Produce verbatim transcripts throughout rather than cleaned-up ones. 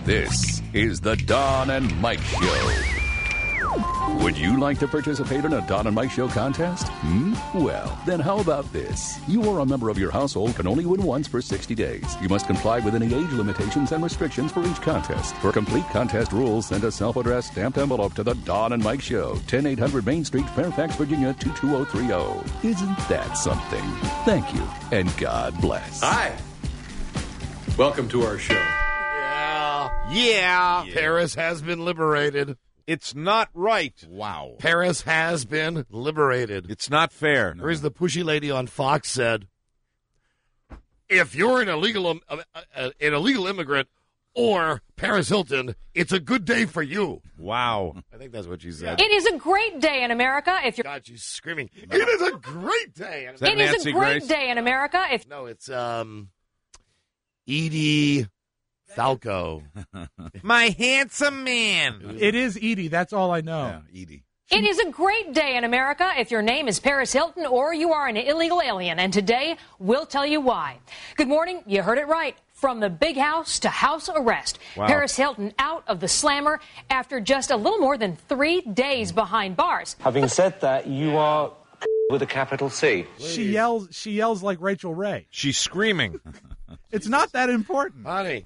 This is the Don and Mike Show. Would you like to participate in a Don and Mike Show contest? Hmm? Well, then how about this? You or a member of your household can only win once for sixty days. You must comply with any age limitations and restrictions for each contest. For complete contest rules, send a self-addressed stamped envelope to the Don and Mike Show, ten eight hundred Main Street, Fairfax, Virginia, two two zero three zero. Isn't that something? Thank you, and God bless. Hi. Welcome to our show. Yeah. Yeah. Paris has been liberated. It's not right. Wow. Paris has been liberated. It's not fair. Or as the pushy lady on Fox said, if you're an illegal um, uh, uh, an illegal immigrant or Paris Hilton, it's a good day for you. Wow. I think that's what she said. It is a great day in America if you're... God, she's screaming. It is a great day. Is that It is Nancy a great Grace? day in America if... No, it's um, Edie Falco. My handsome man. It is Edie. That's all I know. Yeah, Edie. It is a great day in America if your name is Paris Hilton or you are an illegal alien. And today, we'll tell you why. Good morning. You heard it right. From the big house to house arrest. Wow. Paris Hilton out of the slammer after just a little more than three days behind bars. Having said that, you are with a capital C. She yells. She yells like Rachel Ray. She's screaming. It's not that important. Honey.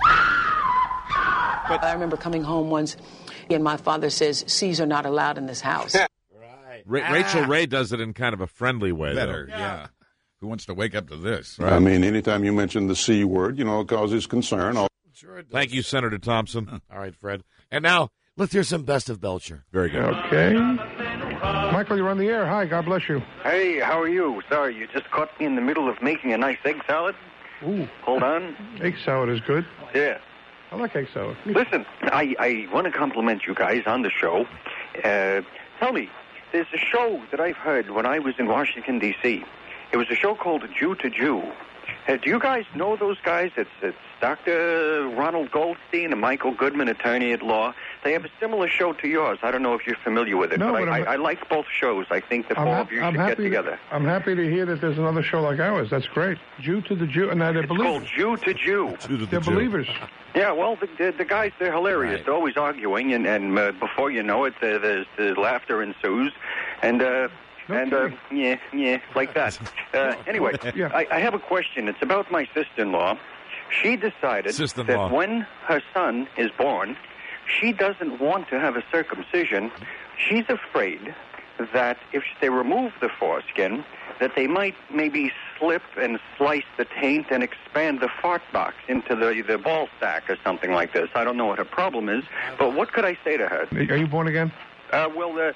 But I remember coming home once, and my father says, C's are not allowed in this house. Right. Ra- Ah. Rachel Ray does it in kind of a friendly way. Better, though. yeah. Who wants to wake up to this? I mean, anytime you mention the C word, you know, it causes concern. Sure it does. Thank you, Senator Thompson. All right, Fred. And now, let's hear some Best of Belcher. Very good. Okay. Michael, you're on the air. Hi, God bless you. Hey, how are you? Sorry, you just caught me in the middle of making a nice egg salad. Ooh, Hold on. egg salad is good. Yeah. I like egg salad. Listen, I, I want to compliment you guys on the show. Uh, tell me, there's a show that I've heard when I was in Washington, D C It was a show called Jew to Jew. Uh, do you guys know those guys? It's, it's Doctor Ronald Goldstein and Michael Goodman, attorney at law. They have a similar show to yours. I don't know if you're familiar with it, No, but, but I, I'm- I, I like both shows. I think the I'm, four hap- of you I'm should happy. get together. I'm happy to hear that there's another show like ours. That's great. Jew to the Jew, and now they're It's called believers. Jew to Jew. To the They're Jew. believers. Yeah, well, the, the, the guys, they're hilarious. Right. They're always arguing, and, and uh, before you know it, uh, there's, there's laughter ensues. And, uh, No and uh, kidding. yeah, yeah, like that. Uh, anyway, Yeah. I, I have a question. It's about my sister-in-law. She decided Sister-in-law. that when her son is born, she doesn't want to have a circumcision. She's afraid that if they remove the foreskin, that they might maybe slip and slice the taint and expand the fart box into the, the ball sack or something like this. I don't know what her problem is, but what could I say to her? Are you born again? Uh, well, uh,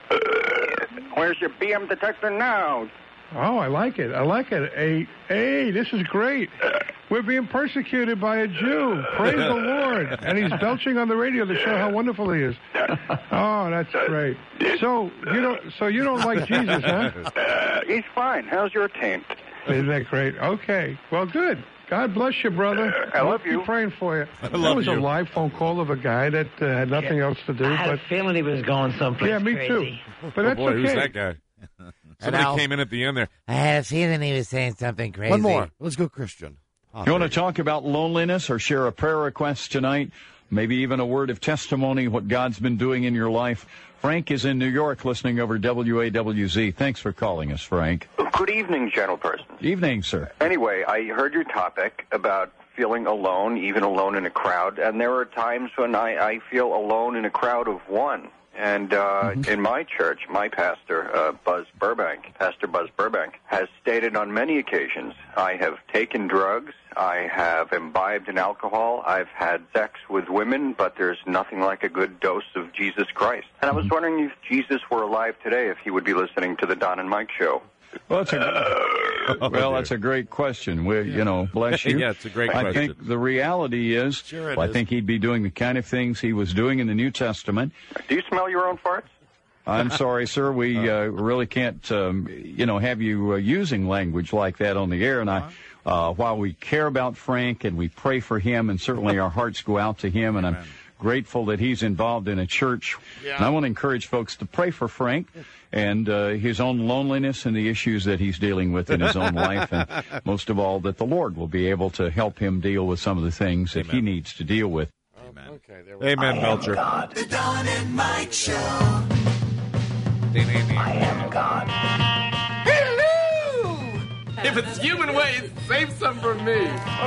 where's your B M detector now? Oh, I like it. I like it. Hey, hey, this is great. We're being persecuted by a Jew. Praise the Lord. And he's belching on the radio to show how wonderful he is. Oh, that's great. So you don't. So you don't like Jesus, huh? Uh, he's fine. How's your taint? Isn't that great? Okay. Well, good. God bless you, brother. I love I'll you. Keep praying for you. I That love was you. a live phone call of a guy that uh, had nothing else to do. I had But a feeling he was going someplace yeah, me crazy. too. But Oh, that's boy, okay. who's that guy? Somebody Al- came in at the end there. I had a feeling he was saying something crazy. One more. Let's go Christian. You want to talk about loneliness or share a prayer request tonight? Maybe even a word of testimony, what God's been doing in your life? Frank is in New York listening over W A W Z. Thanks for calling us, Frank. Good evening, gentleperson. Evening, sir. Anyway, I heard your topic about feeling alone, even alone in a crowd, and there are times when I, I feel alone in a crowd of one. And uh, Mm-hmm. in my church, my pastor, uh, Buzz Burbank, Pastor Buzz Burbank, has stated on many occasions, I have taken drugs, I have imbibed in alcohol, I've had sex with women, but there's nothing like a good dose of Jesus Christ. And I was Mm-hmm. wondering if Jesus were alive today, if he would be listening to the Don and Mike show. Well, that's a, well, that's a great question. We, you know, bless you. Yeah, it's a great I question. think the reality is, Sure it well, I is. think he'd be doing the kind of things he was doing in the New Testament. Do you smell your own farts? I'm sorry, sir. We uh, really can't, um, you know, have you uh, using language like that on the air. And I, uh, while we care about Frank and we pray for him, and certainly our hearts go out to him, and I'm grateful that he's involved in a church. Yeah. And I want to encourage folks to pray for Frank and uh, his own loneliness and the issues that he's dealing with in his own life, and most of all, that the Lord will be able to help him deal with some of the things that he needs to deal with. Amen. Okay, there we go. Amen, Melcher. The Don and Mike Show. I am God. Hello! If it's human waste, save some for me.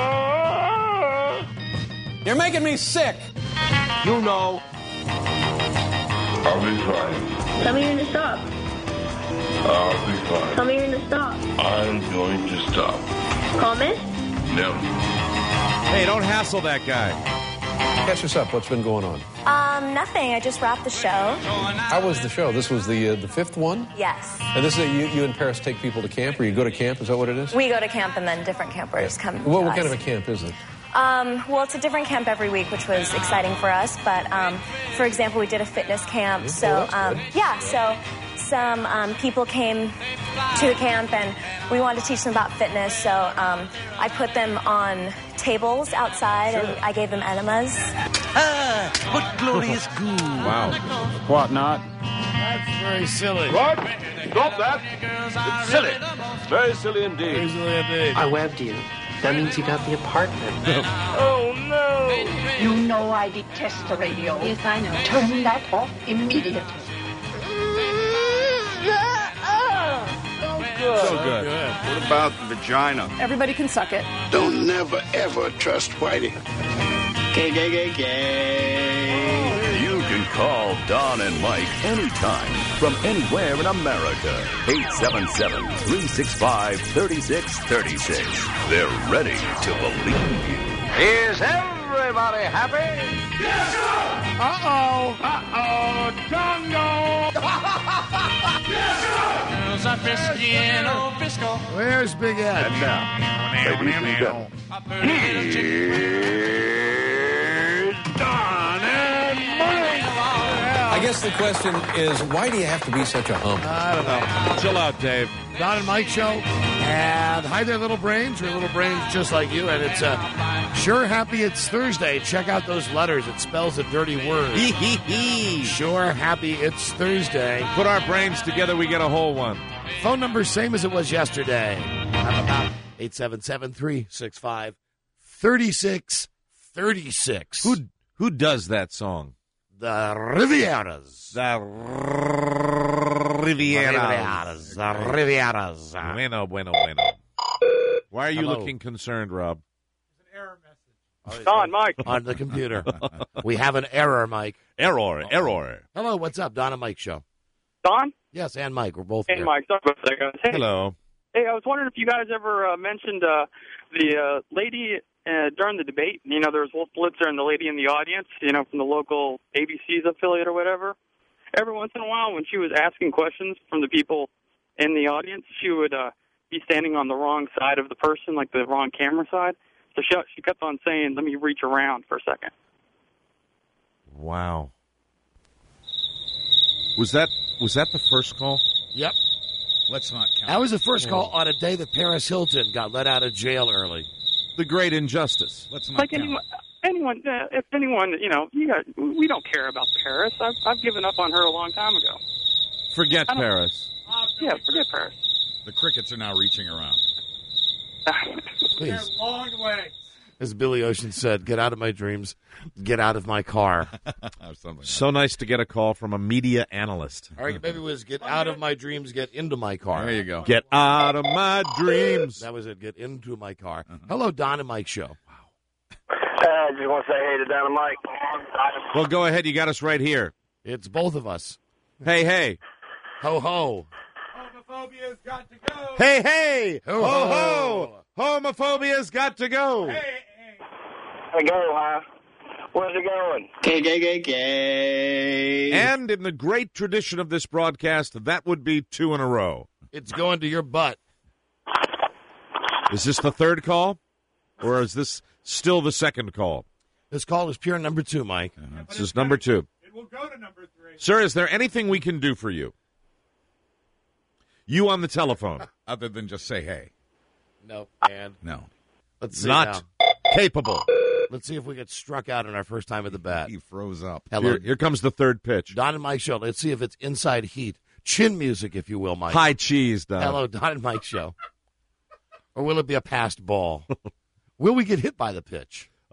You're making me sick. You know. I'll be fine. Tell me when to stop. I'll be fine. Tell me when to stop. I'm going to stop. Promise? No. Hey, don't hassle that guy. Catch us up. What's been going on? Um, nothing. I just wrapped the show. How was the show? This was the uh, the fifth one? Yes. And this is a, you, you and Paris take people to camp, or you go to camp? Is that what it is? We go to camp and then different campers come. Well, to what us. kind of a camp is it? Um, well, it's a different camp every week, which was exciting for us. But, um, for example, we did a fitness camp. So, um, yeah, so some um, people came to the camp, and we wanted to teach them about fitness. So um, I put them on tables outside, Sure. and I gave them enemas. Ah, what glorious goo. Wow. What not? That's very silly. What? Stop that. It's silly. Very silly indeed. Very silly indeed. I webbed you. That means you got the apartment. Oh, no. You know I detest the radio. Yes, I know. Turn that off immediately. So good. What about the vagina? Everybody can suck it. Don't never, ever trust Whitey. Gay, gay, gay, gay. You can call Don and Mike anytime from anywhere in America. eight seven seven, three six five, three six three six. They're ready to believe you. Is everybody happy? Yes, sir! Uh-oh. Uh-oh. Dongo. Yes, sir! Girls are frisky in old Frisco. Where's Big Ed? And now, ladies and gentlemen, Here's Don and Mike. I guess the question is, why do you have to be such a hump? I don't know. Chill out, Dave. Don and Mike Show. And hi there, little brains. We're little brains just like you. And it's uh, sure happy it's Thursday. Check out those letters. It spells a dirty word. Sure happy it's Thursday. Put our brains together, we get a whole one. Phone number same as it was yesterday. eight seven seven, three six five, three six three six. Who who does that song? The Rivieras. The Rivieras. The Rivieras. Bueno, bueno, bueno. Why are you Hello. looking concerned, Rob? Don, Mike. On the computer. We have an error, Mike. Error, error. Hello, what's up? Don and Mike Show. Don? Yes, and Mike. We're both Hey, here. Mike. Sorry about that, guys. Hey, Hello. Hey, I was wondering if you guys ever uh, mentioned uh, the uh, lady uh, during the debate. You know, there was Wolf Blitzer and the lady in the audience, you know, from the local A B C's affiliate or whatever. Every once in a while, when she was asking questions from the people in the audience, she would uh, be standing on the wrong side of the person, like the wrong camera side. So she, she kept on saying, let me reach around for a second. Wow. Was that was that the first call? Yep. Let's not count. That was the first call on a day that Paris Hilton got let out of jail early. The great injustice. Let's not Like count. anyone, anyone uh, if anyone, you know, you got, we don't care about Paris. I've, I've given up on her a long time ago. Forget I don't- Paris. Yeah, forget Paris. The crickets are now reaching around. Please. Long way. As Billy Ocean said, get out of my dreams. Get out of my car. So nice to get a call from a media analyst. All right, maybe it was get out of my dreams, get into my car. There you go. Get out of my dreams. That was it. Get into my car. Hello, Don and Mike Show. I just want to say hey to Don and Mike. Well, go ahead. You got us right here. It's both of us. Hey, hey. Ho, ho. Homophobia's got to go. Hey, hey. Ho, Ho, ho. ho. Homophobia's got to go. Gotta go, huh? Where's it going? Gay, gay, gay, gay. And in the great tradition of this broadcast, that would be two in a row. It's going to your butt. Is this the third call? Or is this still the second call? This call is pure number two, Mike. Uh, this is number two. It will go to number three. Sir, is there anything we can do for you? You on the telephone. Other than just say hey. No, and No. let's see Not now. capable. Let's see if we get struck out on our first time at the bat. He froze up. Hello, Here, here comes the third pitch. Don and Mike Show. Let's see if it's inside heat. Chin music, if you will, Mike. High cheese, Don. Hello, Don and Mike Show. Or will it be a passed ball? Will we get hit by the pitch?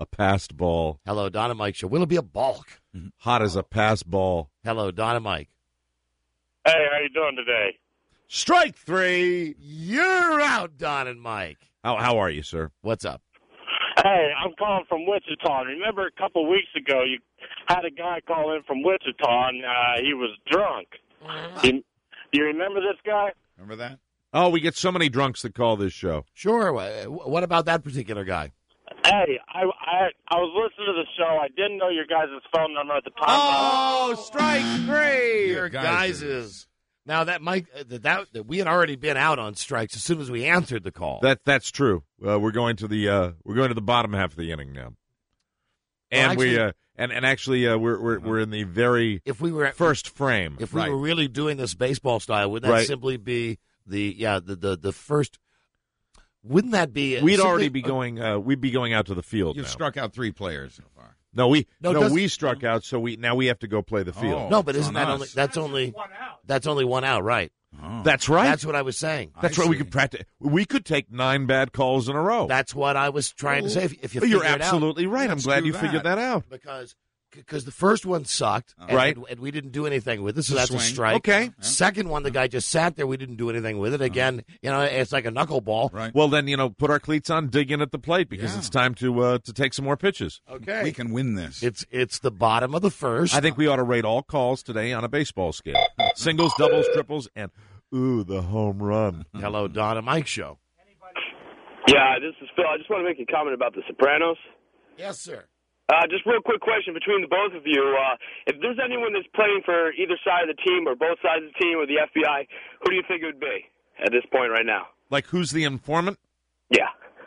a passed ball. Hello, Don and Mike Show. Will it be a balk? Hot as a passed ball. Hello, Don and Mike. Hey, how you doing today? Strike three. You're out, Don and Mike. How how are you, sir? What's up? Hey, I'm calling from Wichita. Remember a couple weeks ago you had a guy call in from Wichita, and uh, he was drunk. You, you remember this guy? Remember that? Oh, we get so many drunks that call this show. Sure. What about that particular guy? Hey, I, I I was listening to the show. I didn't know your guys' phone number at the time. Oh, strike three. Your guys' guys' is. Now, that Mike, that, that we had already been out on strikes as soon as we answered the call. That that's true. Uh, we're going to the uh, we're going to the bottom half of the inning now, and well, actually, we uh, and and actually uh, we're we're we're in the very if we were at, first frame. If we right. were really doing this baseball style, would that right. simply be the yeah the the, the first? Wouldn't that be? We'd simply, already be going. Uh, we'd be going out to the field. You've now. struck out three players so far. No, we no, no, we struck out. So we now we have to go play the field. Oh, no, but isn't that us. only that's only that's only one out, right? Oh. That's right. That's what I was saying. That's I right. We see. could practice. We could take nine bad calls in a row. That's what I was trying to say. If, if you You're figure it absolutely out, right. I'm Let's glad do you that. figured that out. because because the first one sucked, and, Right. and, and we didn't do anything with it, so It's a that's a swing. strike. Okay. Yeah. Second one, the guy just sat there. We didn't do anything with it. Again, you know, it's like a knuckleball. Right. Well, then you know, put our cleats on, dig in at the plate because Yeah. it's time to uh, to take some more pitches. Okay, We can win this. It's it's the bottom of the first. I think we ought to rate all calls today on a baseball scale: singles, doubles, triples, and ooh, the home run. Hello, Don and Mike Show. Yeah, this is Phil. I just want to make a comment about The Sopranos. Yes, sir. Uh, just real quick question between the both of you. Uh, if there's anyone that's playing for either side of the team or both sides of the team or the F B I, who do you think it would be at this point right now? Like, who's the informant? Yeah.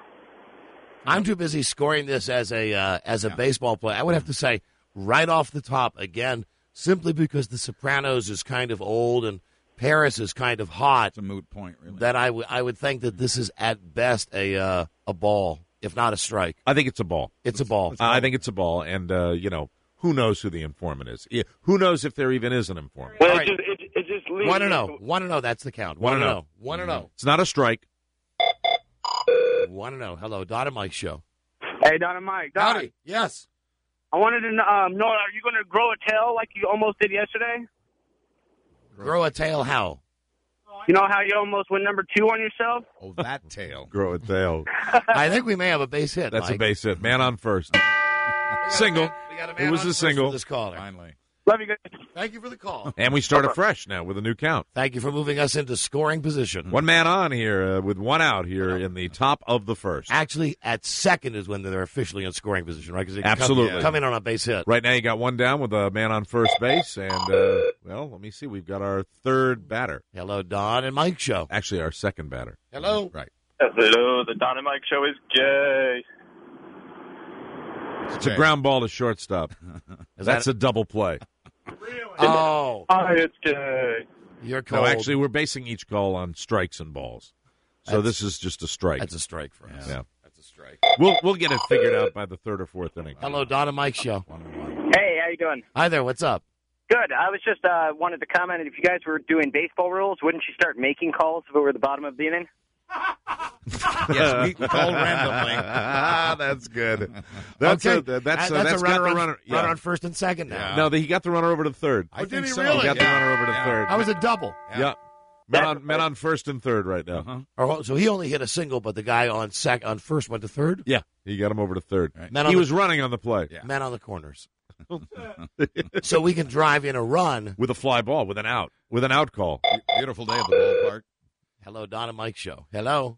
I'm too busy scoring this as a uh, as a Yeah. baseball player. I would have to say right off the top again, simply because The Sopranos is kind of old and Paris is kind of hot. It's a moot point, really. That I would I would think that this is at best a uh, a ball, if not a strike. I think it's a ball. It's a ball. I think it's a ball, and uh, you know, who knows who the informant is? Yeah, who knows if there even is an informant? Well, All it right. just, it, it just leaves One to me- know. One to know. That's the count. One One to to know. know. One to know. It's not a strike. One to know. Hello, Don and Mike Show. Hey, Don and Mike. Don, Howdy. Yes. I wanted to um, know, are you going to grow a tail like you almost did yesterday? Grow a tail how? You know how you almost went number two on yourself? Oh, that tail. Grow a tail. I think we may have a base hit. That's Mike. a base hit. Man on first. Single. We got a It man was on a first single. with This caller. Finally. Love you guys. Thank you for the call. And we start afresh now with a new count. Thank you for moving us into scoring position. One man on here uh, with one out here in the top of the first. Actually, at second is when they're officially in scoring position, right? Because Absolutely. come, come in on a base hit. Right now you got one down with a man on first base. And, uh, well, let me see. We've got our third batter. Hello, Don and Mike Show. Actually, our second batter. Hello. Right. Hello, the Don and Mike Show is gay. It's a ground ball to shortstop. That's that- a double play. Oh, Hi, it's gay. you're cold. No, actually, we're basing each call on strikes and balls. So That's- this is just a strike. That's a strike for us. Yeah. That's a strike. We'll we'll get it figured out by the third or fourth inning. Hello, Don and Mike Show. Hey, how you doing? Hi there. What's up? Good. I was just uh, wanted to comment, if you guys were doing baseball rules, wouldn't you start making calls if it were the bottom of the inning? Yes, we call randomly. Ah, that's good. That's okay. a, that's Uh, a, that's a got runner the on, runner. runner yeah. on first and second now. Yeah. No, the, he got the runner over to third. I did think he so. really? He got the Yeah. runner over to Yeah. third. That was a double. Yeah. Men on, men on first and third right now. Uh-huh. Or, so he only hit a single, but the guy on sec on first went to third. Yeah, he got him over to third. Right. Men He on was running on the play Yeah. the, men on the corners. So we can drive in a run. with a fly ball, with an out, with an out call. Beautiful day at the ballpark. Hello, Don and Mike Show. Hello.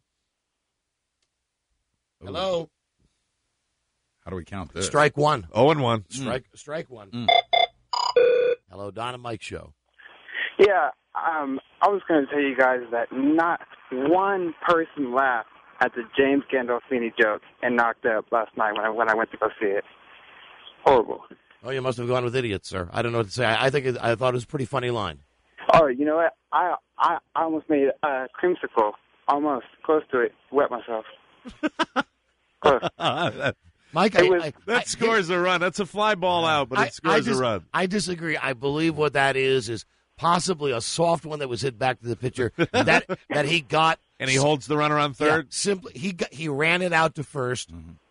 Hello. How do we count this? Strike one. Oh and one. Strike strike one. Mm. Hello, Don and Mike Show. Yeah, um, I was going to tell you guys that not one person laughed at the James Gandolfini joke and knocked up last night when I when I went to go see it. Horrible. Oh, you must have gone with idiots, sir. I don't know what to say. I, I think it, I thought it was a pretty funny line. Oh, you know what? I I, I almost made a creamsicle. Almost close to it. Wet myself. Close. Mike, It I, was- I, That I- scores a run. That's a fly ball out, but I- it scores I dis- a run. I disagree. I believe what that is is possibly a soft one that was hit back to the pitcher that that he got, And he holds the runner on yeah, third. simply he got, he ran it out to 1st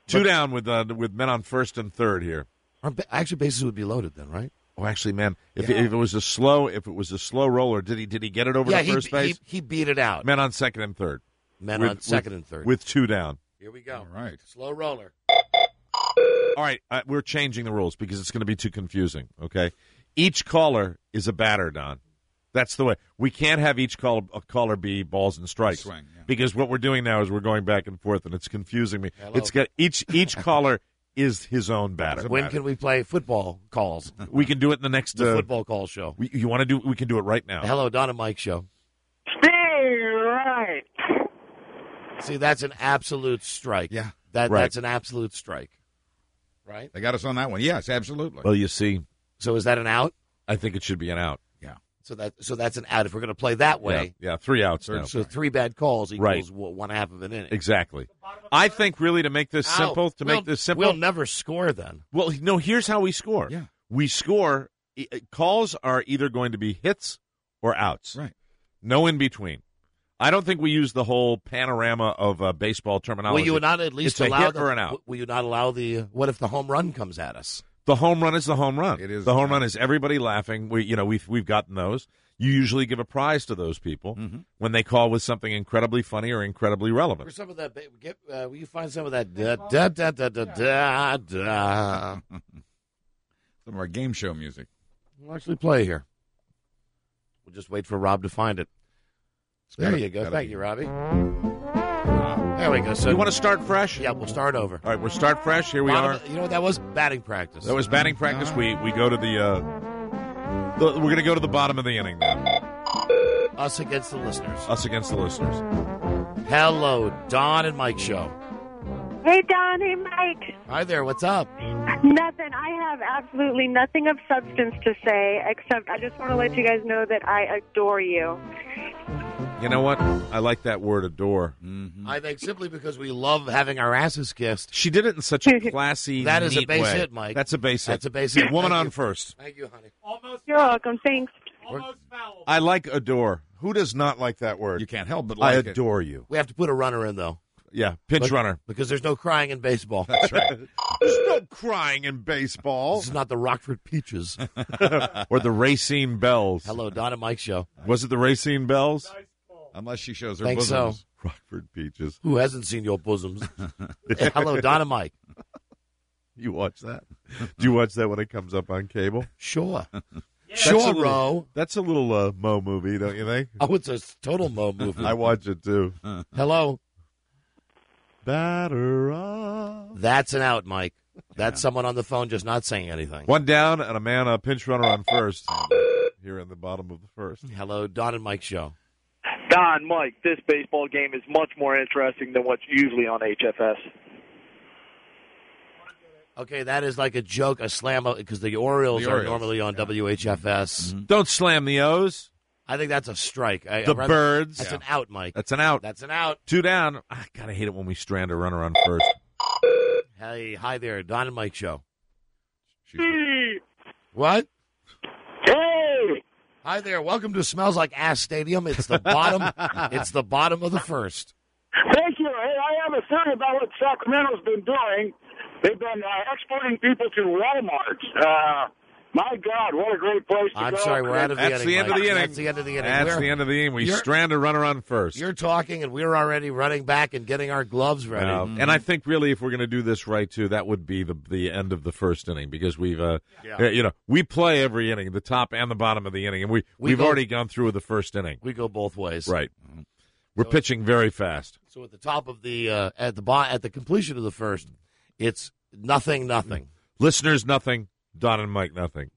Two down with uh, with men on first and third here. Our ba- actually, bases would be loaded then, right? Oh, actually, man, if, Yeah. if it was a slow, if it was a slow roller, did he did he get it over yeah, to he, first base? He, he beat it out. Men on second and third. Men With- on second with- and third. with two down. Here we go. All right. Slow roller. All right, uh, we're changing the rules because it's going to be too confusing. Okay, each caller is a batter, Don. That's the way. We can't have each call, a caller be balls and strikes Swing, yeah. because what we're doing now is we're going back and forth, and it's confusing me. Hello. It's got each each caller is his own batter. When can we play football calls? We can do it in the next The uh, football call show. We, you want to do? We can do it right now. Hello, Don and Mike show. Stay right. See, that's an absolute strike. Yeah. That Right. that's an absolute strike. Right? They got us on that one. Yes, absolutely. Well, you see, So is that an out? I think it should be an out. yeah. So that so that's an out if we're going to play that way. Yeah, yeah, three outs. Third now. So three bad calls equals Right. w- one half of an inning. Exactly. I think really to make this Ow. simple, to We'll- make this simple, we'll never score then. Well, no, here's how we score. Yeah. We score, e- calls are either going to be hits or outs. Right. No in between. I don't think we use the whole panorama of uh, baseball terminology. Will you not at least it's a allow hit the, or an out? Will you not allow the? Uh, what if the home run comes at us? The home run is the home run. It is the the home home run is everybody laughing. We, you know, we've we've gotten those. You usually give a prize to those people Mm-hmm. when they call with something incredibly funny or incredibly For relevant. some of that, ba- get, uh, will you find some of that? Da, da, da, da, da, da, da. Some of our game show music. We'll actually play here. We'll just wait for Rob to find it. It's There gotta- you go. gotta Thank be- you, Robbie. There we go. So You want to start fresh? Yeah, we'll start over. All right, we'll start fresh. Here we Bottom- are. You know what that was? Batting practice. That was batting practice. We we go to the. Uh, the we're going to go to the bottom of the inning now. Us against the listeners. Us against the listeners. Hello, Don and Mike show. Hey, Don. Hey, Mike. Hi there. What's up? Nothing. I have absolutely nothing of substance to say, except I just want to let you guys know that I adore you. You know what? I like that word, adore. Mm-hmm. I think simply because we love having our asses kissed. She did it in such a classy, That is a neat base way. hit, Mike. That's a base hit. That's a base hit. Woman Thank on you. first. Thank you, honey. Almost, You're welcome. Thanks. almost foul. I like adore. Who does not like that word? You can't help but I like it. adore you. We have to put a runner in, though. Yeah, pinch But- runner. Because there's no crying in baseball. That's right. There's no crying in baseball. This is not the Rockford Peaches. Or the Racine Bells. Hello, Don and Mike show. Was it the Racine Bells? Unless she shows her Think so. bosoms. Rockford Peaches. Who hasn't seen your bosoms? Hey, hello, Don and Mike. You watch that? Do you watch that when it comes up on cable? Sure. That's a Sure, little- Ro. That's a little uh, Mo movie, don't you think? Oh, it's a total Mo movie. I watch it too. Hello. Batter up. That's an out, Mike. That's someone on the phone just not saying anything. One down and a man, a pinch runner on first. Here in the bottom of the first. Hello, Don and Mike show. Don, Mike, this baseball game is much more interesting than what's usually on H F S. Okay, that is like a joke, a slam, because the Orioles, The are Orioles, normally on W H F S. Don't slam the O's. I think that's a strike. I, The I'd rather- Birds. That's Yeah. an out, Mike. That's an out. That's an out. Two down. I gotta hate it when we strand a runner on first. Hey, hi there, Don and Mike show. Hey! What? Hey! Hi there. Welcome to Smells Like Ass Stadium. It's the bottom. It's the bottom of the first. Thank you. Hey, I have a theory about what Sacramento's been doing. They've been uh, exporting people to Walmart. Uh, my God, what a great place to I'm go. sorry, we're out of the That's inning. the end of Mike. the inning. That's the end of the inning. That's We're- the end of the inning. We you're- strand a runner on first. You're talking, and we're already running back and getting our gloves ready. Uh, And I think really, if we're going to do this right too, that would be the the end of the first inning because we've, uh, Yeah. uh, you know, we play every inning, the top and the bottom of the inning, and we We we've go- already gone through the first inning. We go both ways. Right. We're So- pitching very fast. So at the top of the uh, at the bo- at the completion of the first, it's nothing, nothing. Listeners, nothing. Don and Mike, nothing.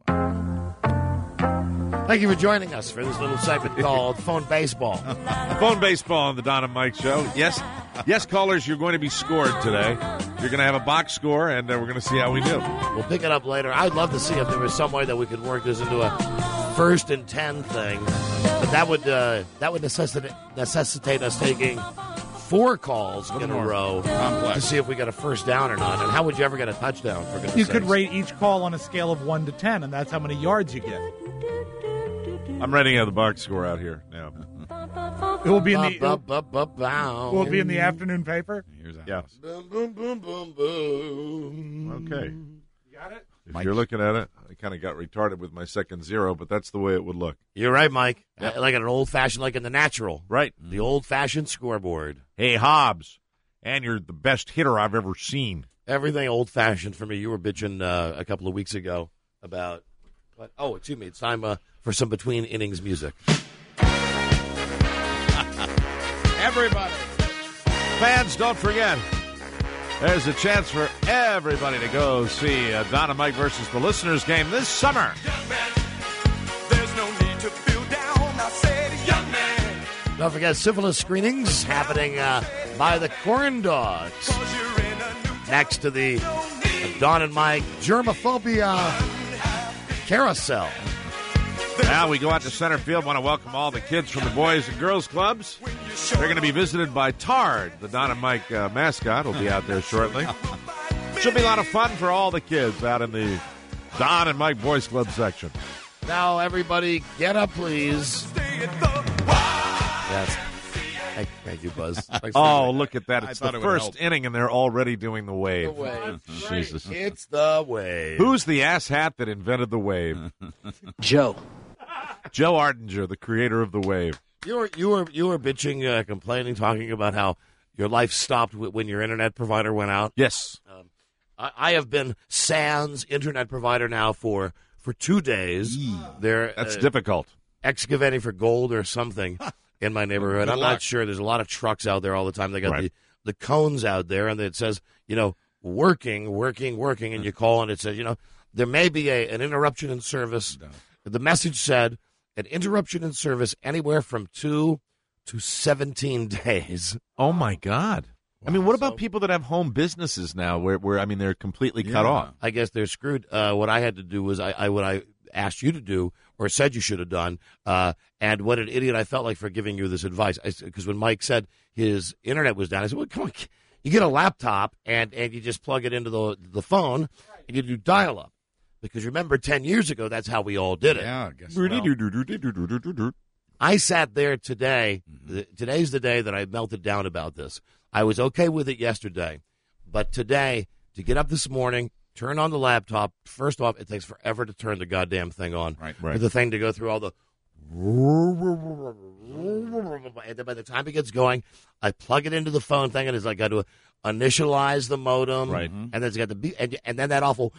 Thank you for joining us for this little segment called Phone Baseball. Phone baseball on the Don and Mike show. Yes, yes, callers, you're going to be scored today. You're going to have a box score, and uh, we're going to see how we do. We'll pick it up later. I'd love to see if there was some way that we could work this into a first and ten thing, but that would uh, that would necessitate necessitate us taking four calls in a more row complex. to see if we got a first down or not. And how would you ever get a touchdown? For goodness You could sakes? rate each call on a scale of one to ten, and that's how many yards you get. I'm writing out the box score out here now. It will be in the. Ba, ba, ba, ba, Will it be in the afternoon paper? Here's a Yeah. house. Boom, boom, boom, boom, boom. Okay. You got it? If Mike. you're looking at it, I kind of got retarded with my second zero, but that's the way it would look. You're right, Mike. Uh, Like an old-fashioned, like in the natural. Right. The old-fashioned scoreboard. Hey, Hobbs, and you're the best hitter I've ever seen. Everything old-fashioned for me. You were bitching uh, a couple of weeks ago about, what? Oh, excuse me. It's time uh, for some between-innings music. Everybody. Fans, don't forget, there's a chance for everybody to go see uh, Don and Mike versus the Listeners game this summer. There's no need to feel down. I said, young man. Don't forget syphilis screenings happening uh, by the Corn Dogs. Next to the uh, Don and Mike Germophobia Carousel. Now we go out to center field. Want to welcome all the kids from the Boys and Girls Clubs. They're going to be visited by Tard, the Don and Mike uh, mascot. Will be out there shortly. Should be a lot of fun for all the kids out in the Don and Mike Boys Club section. Now, everybody, get up, please. Yes. Thank, thank you, Buzz. Thanks for Oh, doing look at that. I It's thought the it would first help. inning, and they're already doing the the wave. wave. Jesus. It's the wave. Who's the ass hat that invented the wave? Joe. Joe Ardinger, the creator of the wave. You were you were you were bitching, uh, complaining, talking about how your life stopped w- when your internet provider went out. Yes. Um, I, I have been sans internet provider now for for two days. They're That's uh, difficult. excavating for gold or something in my neighborhood. Good I'm luck. not sure. There's a lot of trucks out there all the time. They got Right. the the cones out there, and it says, you know, working, working, working, and you call and it says, you know, there may be a an interruption in service. The message said an interruption in service anywhere from two to seventeen days. Oh, my God. I mean, what about So- people that have home businesses now where, where I mean, they're completely cut Yeah. off? I guess they're screwed. Uh, what I had to do was I, I what I asked you to do or said you should have done, uh, and what an idiot I felt like for giving you this advice. Because when Mike said his internet was down, I said, "Well, come on, you get a laptop and, and you just plug it into the the phone and you do dial up." Because remember, ten years ago, that's how we all did it. Yeah, I guess. Well, I sat there today. th- Today's the day that I melted down about this. I was okay with it yesterday, but today, to get up this morning, turn on the laptop, first off, it takes forever to turn the goddamn thing on. Right, For right. the thing to go through all the. And then by the time it gets going, I plug it into the phone thing, and it's like I got to initialize the modem. Right. And then it's got the beep, and, and then that awful.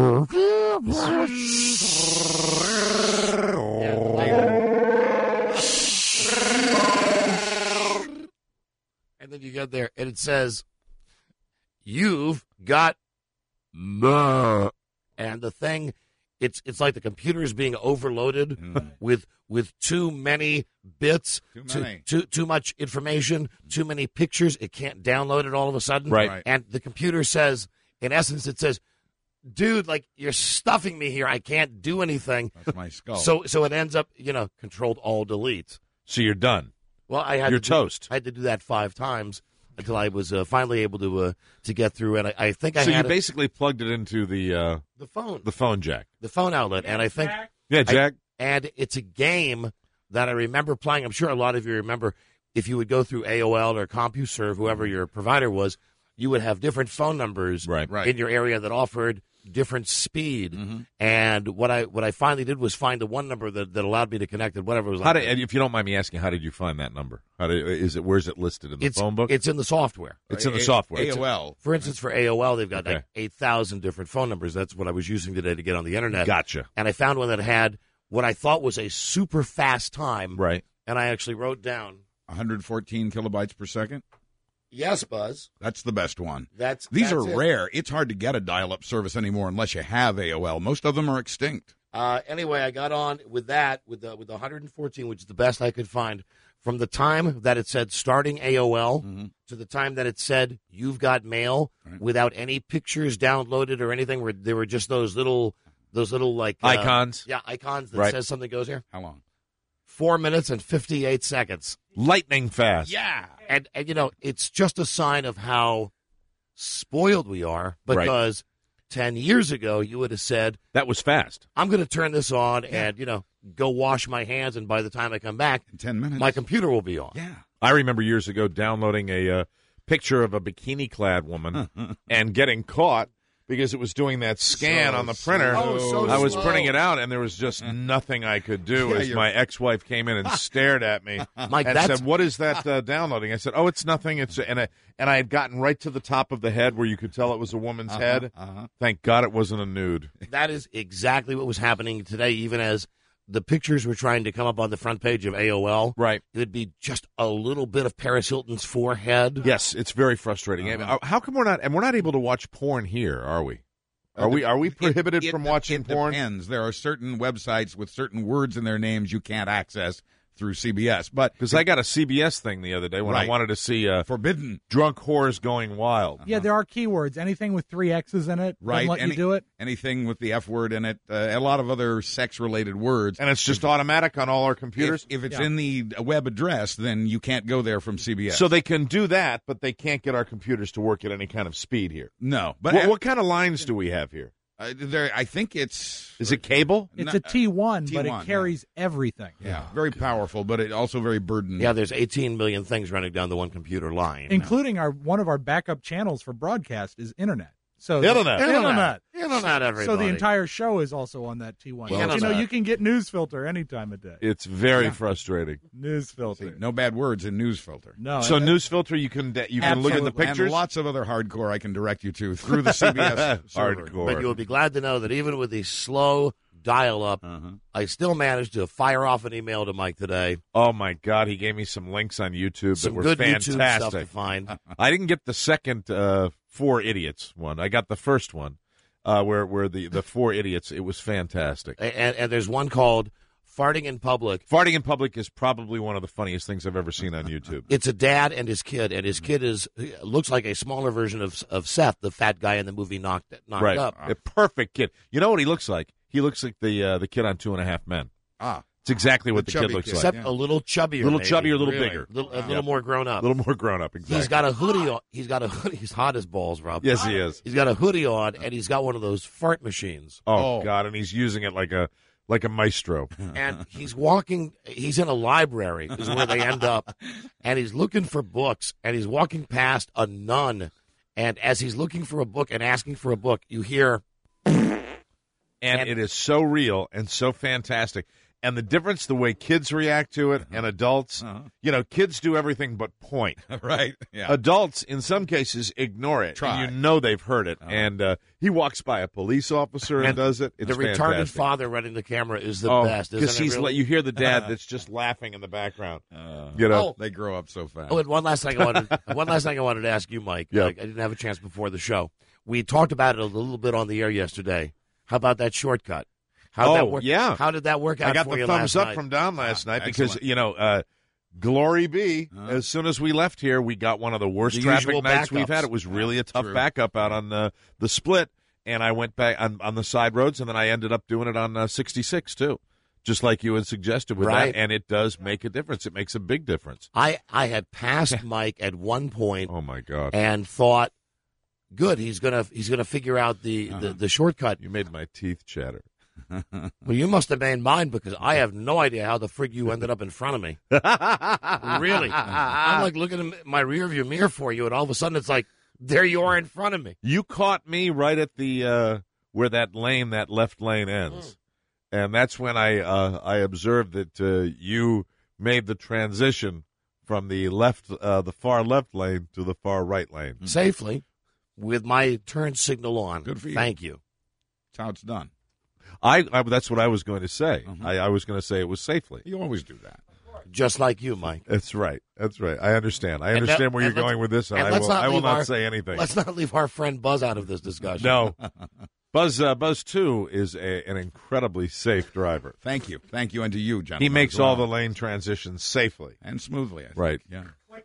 And then you get there, and it says, "You've got," m-" and the thing, it's it's like the computer is being overloaded with with too many bits, Too many. too too much information, too many pictures. It can't download it all of a sudden, Right. Right. And the computer says, in essence, it says, "Dude, like you're stuffing me here. I can't do anything." That's my skull. So so it ends up, you know, controlled all delete. So you're done. Well, I had You're to do- toast. I had to do that five times until I was uh, finally able to uh, to get through, and I, I think I So you had it- basically plugged it into the uh, the phone, the phone jack. the phone outlet, and I think Yeah, Jack. I- and it's a game that I remember playing. I'm sure a lot of you remember. If you would go through A O L or CompuServe, whoever your provider was, you would have different phone numbers Right. Right. in your area that offered different speed. Mm-hmm. And what I what I finally did was find the one number that, that allowed me to connect it. Whatever it was. How like. did, if you don't mind me asking, how did you find that number? How did, is it? Where's it listed in the it's phone book? It's in the software. It's in the A- software. A O L. For instance, for A O L, they've got Okay. like eight thousand different phone numbers. That's what I was using today to get on the internet. Gotcha. And I found one that had what I thought was a super fast time. Right. And I actually wrote down, one hundred fourteen kilobytes per second. yes, Buzz. That's the best one. That's These that's are it. rare. It's hard to get a dial-up service anymore unless you have A O L. Most of them are extinct. Uh, anyway, I got on with that, with the, with the one hundred fourteen, which is the best I could find. From the time that it said starting A O L to the time that it said you've got mail, Right. without any pictures downloaded or anything, where there were just those little, those little like uh, Icons. yeah, icons that Right. says something goes here. How long? Four minutes and fifty-eight seconds. Lightning fast. Yeah. And, and you know, it's just a sign of how spoiled we are Right. because ten years ago, you would have said, that was fast. I'm going to turn this on and, you know, go wash my hands, and by the time I come back, in ten minutes, my computer will be on. Yeah. I remember years ago downloading a uh, picture of a bikini-clad woman and getting caught because it was doing that scan So on the printer. Oh, so I was slow. printing it out, and there was just nothing I could do Yeah, as you're- my ex-wife came in and stared at me Mike, and that's- said, "What is that uh, downloading?" I said, "Oh, it's nothing." It's and I, and I had gotten right to the top of the head where you could tell it was a woman's Uh-huh, head. uh-huh. Thank God it wasn't a nude. That is exactly what was happening today, even as the pictures were trying to come up on the front page of A O L. Right. It would be just a little bit of Paris Hilton's forehead. Yes, it's very frustrating. Uh-huh. How come we're not and we're not able to watch porn here? Are we? Are we? Are we prohibited It- from it- watching it porn? Depends. There are certain websites with certain words in their names you can't access through C B S. But Because I got a C B S thing the other day when I Right. wanted to see uh, forbidden, drunk whores going wild. Yeah, there are keywords. Anything with three X's in it, right? doesn't let Any- you do it. Anything with the F word in it, uh, a lot of other sex-related words. And it's just automatic on all our computers? If, if it's Yeah. in the web address, then you can't go there from C B S. So they can do that, but they can't get our computers to work at any kind of speed here. no, but What, what kind of lines do we have here? uh, there, I think it's Is it cable? It's No, a T one, T but one, it carries everything, yeah, very powerful, but it also very burdened. Yeah, there's eighteen million things running down the one computer line. including our one of our backup channels for broadcast is internet. So Internet. the, Internet. Internet, everybody. So the entire show is also on that T one. Well, But you know, internet. you can get News Filter any time of day. It's very frustrating. News Filter. No bad words in News Filter. No. So and- News Filter, you can you can look at the And pictures. lots of other hardcore I can direct you to through the C B S server. Hardcore. But you will be glad to know that even with the slow dial-up, Uh-huh. I still managed to fire off an email to Mike today. Oh my God, he gave me some links on YouTube Some that were good fantastic. YouTube stuff to find. I didn't get the second uh, Four Idiots one. I got the first one, uh, where where the, the Four Idiots. It was fantastic. And, and there's one called Farting in Public. Farting in Public is probably one of the funniest things I've ever seen on YouTube. It's a dad and his kid, and his kid is looks like a smaller version of of Seth, the fat guy in the movie Knocked Knocked Right, Up. a perfect kid. You know what he looks like? He looks like the uh, the kid on Two and a Half Men. Ah, It's exactly what The the, kid chubby looks kid. like. Except yeah. a little chubbier, A little maybe. chubbier, a little Really. bigger. Little- a Yeah. little more grown up. A little more grown up. Exactly. He's got a hoodie on. He's got a hoodie. He's hot as balls, Rob. Yes, he is. He's got a hoodie on, and he's got one of those fart machines. Oh, Oh. God, and he's using it like a like a maestro. And he's walking. He's in a library, is where they end up, and he's looking for books. And he's walking past a nun, and as he's looking for a book and asking for a book, you hear. And, And- it is so real and so fantastic. And the difference, the way kids react to it and adults, Uh-huh. you know, kids do everything but point. right. Yeah. Adults, in some cases, ignore it. Try. And you know they've heard it. Uh-huh. And uh, he walks by a police officer and, And does it. It's the retarded fantastic. father running the camera is the Oh, best, because isn't it? he's Really? like- you hear the dad that's just laughing in the background. Uh, you know, they grow up so fast. Oh, and one last thing I wanted. one last thing I wanted to ask you, Mike. Yeah. Like, I didn't have a chance before the show. We talked about it a little bit on the air yesterday. How about that shortcut? How Oh, that work? yeah. How did that work out I got for the you thumbs last up night? from Don last Ah, night because, excellent. you know, uh, glory be, Uh-huh. as soon as we left here, we got one of the worst The traffic usual nights we've backups. had. It was really a tough True. backup out on the, the split, and I went back on, on the side roads, and then I ended up doing it on uh, sixty-six, too, just like you had suggested with Right. that, and it does make a difference. It makes a big difference. I I had passed Mike at one point Oh, my God. and thought, good, he's gonna he's gonna figure out the, Uh-huh. the, the shortcut. You made my teeth chatter. Well, you must have made mine because I have no idea how the frig you ended up in front of me. Really, I'm like looking at my rearview mirror for you, and all of a sudden it's like there you are in front of me. You caught me right at the uh, where that lane, that left lane ends, and that's when I uh, I observed that uh, you made the transition from the left, uh, the far left lane to the far right lane Safely, with my turn signal on. Good for you. Thank you. That's how it's done. I, I that's what I was going to say. Mhm. I, I was going to say it was safely. You always do that. Just like you, Mike. That's right. That's right. I understand. I And understand that- where you're and let's- going with this, and, and I let's will. not I will leave not our- say anything. Let's not leave our friend Buzz out of this discussion. No, Buzz uh, Buzz Two is a, an incredibly safe driver. Thank you. Thank you, and to you, gentlemen. He makes as well. all the lane transitions safely. and smoothly. I think. Right. Yeah.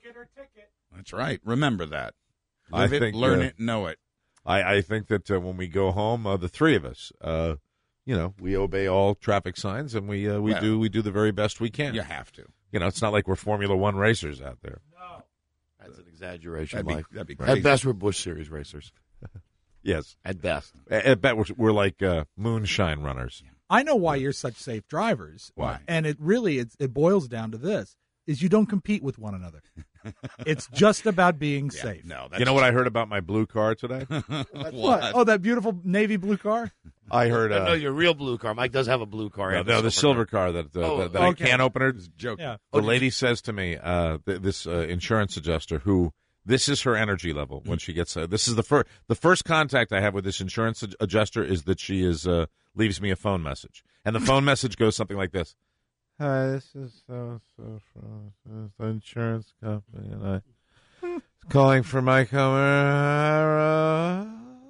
That's right. Remember that. I Live it, think, learn uh, it, know it. I, I think that uh, when we go home, uh, the three of us, uh, you know, we obey all traffic signs, and we uh, we Well, do we do the very best we can. You have to. You know, it's not like we're Formula One racers out there. That's an exaggeration, That'd be- Mike. that'd be At crazy. best, we're Bush Series racers. Yes. At best. At best, we're, we're like uh, moonshine runners. I know why you're such safe drivers. Why? And it really it's, it boils down to this: is you don't compete with one another. It's just about being Yeah, safe. no, that's You know what I heard about my blue car today? What? Oh, that beautiful navy blue car. I heard. Uh, no, your real blue car. Mike does have a blue car. I No, have no, a the silver car that uh, Oh, that, that okay. I can opener. joke. Yeah. The lady says to me, uh, th- this uh, insurance adjuster, who this is her energy level when she gets. Uh, this is the first the first contact I have with this insurance ad- adjuster is that she is uh, leaves me a phone message, and the phone message goes something like this: "Hi, this is so so from the insurance company, and I calling for my Camaro,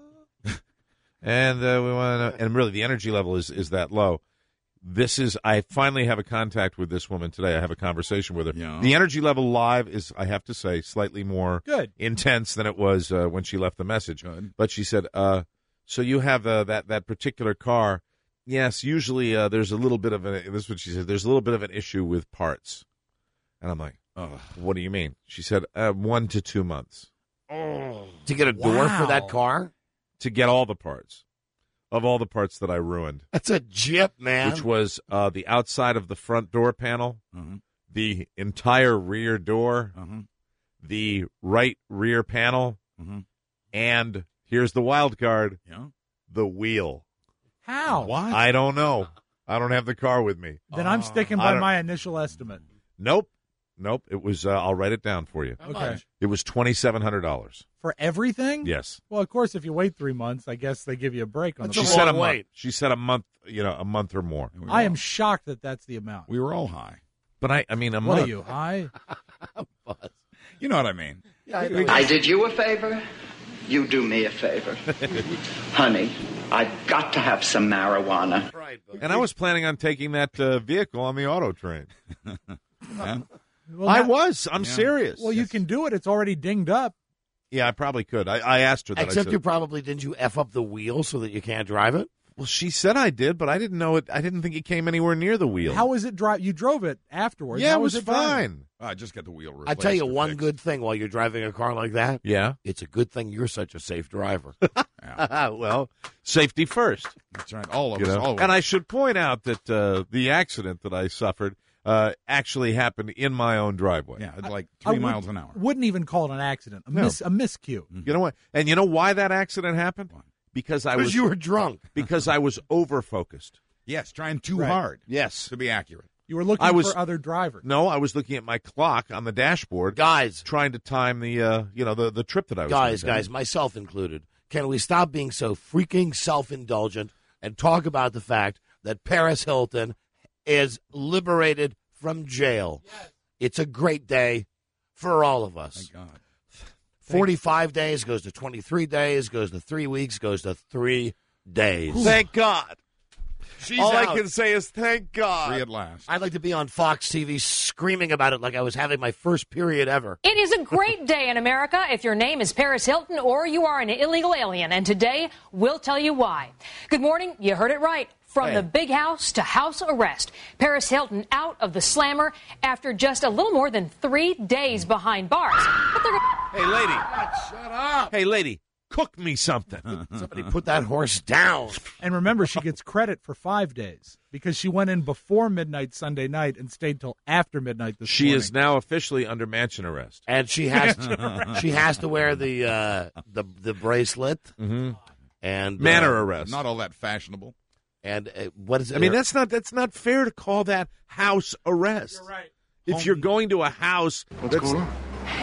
and uh, we want to know." And really, the energy level is is that low. This is, I finally have a contact with this woman today. I have a conversation with her. Yeah. The energy level live is, I have to say, slightly more Good. intense than it was uh, when she left the message. Good. But she said, uh, so you have uh, that, that particular car. Yes, usually uh, there's a little bit of a, this is what she said, there's a little bit of an issue with parts. And I'm like, Ugh. what do you mean? She said, uh, one to two months Oh. To get a door for that Wow. car? to get all the parts, of all the parts that I ruined. That's a Jeep, man. Which was uh, the outside of the front door panel, Uh-huh. the entire rear door, Uh-huh. the right rear panel, Uh-huh. and here's the wild card, Yeah. the wheel. How? What? I don't know. I don't have the car with me. Then I'm sticking I by don't- my initial estimate. Nope. Nope. It was, uh, I'll write it down for you. Okay. It was twenty-seven hundred dollars. For everything? Yes. Well, of course, if you wait three months, I guess they give you a break on That's the She a bill. said a long month. wait. She said a month, you know, a month or more. We were I all- am shocked that that's the amount. We were all high. But I, I mean, a What month. are you, high? You know what I mean? I did you a favor. You do me a favor. Honey, I've got to have some marijuana. Right, but And I was planning on taking that uh, vehicle on the auto train. Yeah. Well, I now- was. I'm Yeah. serious. Well, you can do it. It's already dinged up. Yeah, I probably could. I, I asked her that. I except said, you probably didn't you F up the wheel so that you can't drive it? well, she said I did, but I didn't know it. I didn't think it came anywhere near the wheel. How was it drive? You drove it afterwards. Yeah, How it was it driving? fine. Oh, I just got the wheel I replaced. tell you or one fixed. good thing while you're driving a car like that. Yeah. It's a good thing you're such a safe driver. Well, safety first. That's right. All of You us. know? All of And us. I should point out that uh, the accident that I suffered uh, actually happened in my own driveway. Yeah, it's like I three would- miles an hour. Wouldn't even call it an accident. A, No. mis- a miscue. You know what? And you know why that accident happened? Because I Because was you were drunk. because I was over focused. Yes, trying too Right. hard Yes. to be accurate. You were looking I was- for other drivers. No, I was looking at my clock on the dashboard, Guys, trying to time the uh, you know the, the trip that I was guys, gonna take. guys, myself included. Can we stop being so freaking self-indulgent and talk about the fact that Paris Hilton is liberated from jail? It's a great day for all of us. Thank God. forty-five days goes to twenty-three days, goes to three weeks, goes to three days. Thank God. She's All out. I can say is thank God. Free at last. I'd like to be on Fox T V screaming about it like I was having my first period ever. It is a great day in America if your name is Paris Hilton or you are an illegal alien. And today, we'll tell you why. Good morning. You heard it right. From Hey. the big house to house arrest, Paris Hilton out of the slammer after just a little more than three days behind bars. But they're Hey, lady. Shut up. Hey, lady. Cook me something. Somebody put that horse down. And remember, she gets credit for five days because she went in before midnight Sunday night and stayed till after midnight this She morning. is now officially under mansion arrest. And she has to, she has to wear the uh, the the bracelet Mm-hmm. and uh, Manor arrest. Not all that fashionable. And uh, what is it? I mean, that's not that's not fair to call that house arrest. You're right. If you're going to a house, What's that's, going on?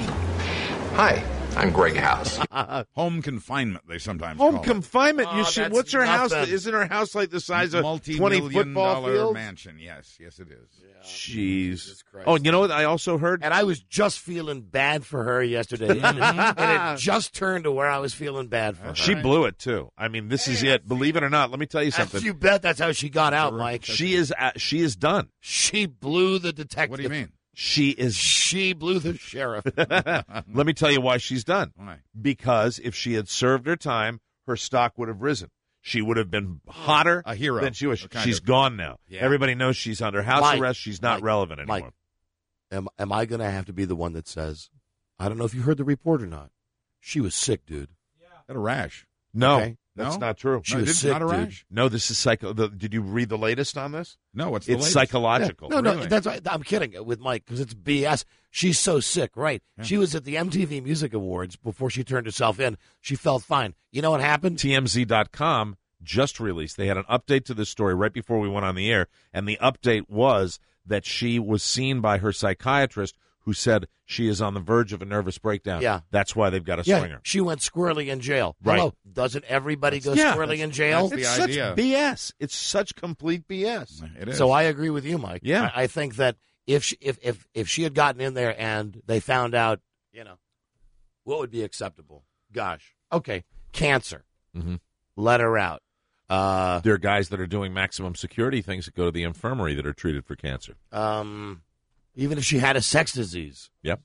Hi, I'm Greg House. Home confinement, they sometimes home call confinement. Oh, you should. that's What's her house? nothing. Isn't her house like the it. size of twenty Multi-million football dollar fields? mansion. Yes, yes, it is. Jeez. Christ. Oh, and you know what? I also heard. And I was just feeling bad for her yesterday, and it just turned to where I was feeling bad for her. She blew it too. I mean, this is it. Believe it or not, let me tell you That's- something. you bet that's how she got out, Mike. She is. Uh, she is done. She blew the detective. What do you mean? She is. She blew the sheriff. Let me tell you why she's done. Why? Because if she had served her time, her stock would have risen. She would have been hotter A hero. than she was. A kind She's of- gone now. Yeah. Everybody knows she's under house Mike, arrest. She's not Mike, relevant anymore. Mike, am, am I going to have to be the one that says, I don't know if you heard the report or not. She was sick, dude. Got a rash. No, Okay. that's No? not true. She No, was this is sick, not a dude. rash. No, this is psycho. The, did you read the latest on this? No, it's the It's latest. psychological. No, no, Really? that's why I'm kidding with Mike because it's B S. She's so sick, right? She was at the M T V Music Awards before she turned herself in. She felt fine. You know what happened? T M Z dot com just released. They had an update to this story right before we went on the air, and the update was that she was seen by her psychiatrist who said she is on the verge of a nervous breakdown. Yeah. That's why they've got to Yeah, swing her. she went squirrely in jail. Right. Hello, doesn't everybody go Yeah, squirrely that's- in jail? that's It's the such idea. B S. It's such complete B S. It is. So I agree with you, Mike. Yeah. I, I think that if she, if if if she had gotten in there and they found out, you know, what would be acceptable? Gosh, okay, cancer. Mm-hmm. Let her out. Uh, There are guys that are doing maximum security things that go to the infirmary that are treated for cancer. um, even if she had a sex disease, Yep.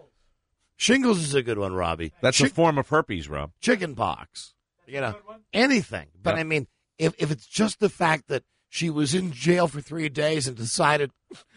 shingles is a good one, Robbie. That's Chick- a form of herpes, Rob. chicken pox. You know, anything. But Yep. I mean, if if it's just the fact that she was in jail for three days and decided,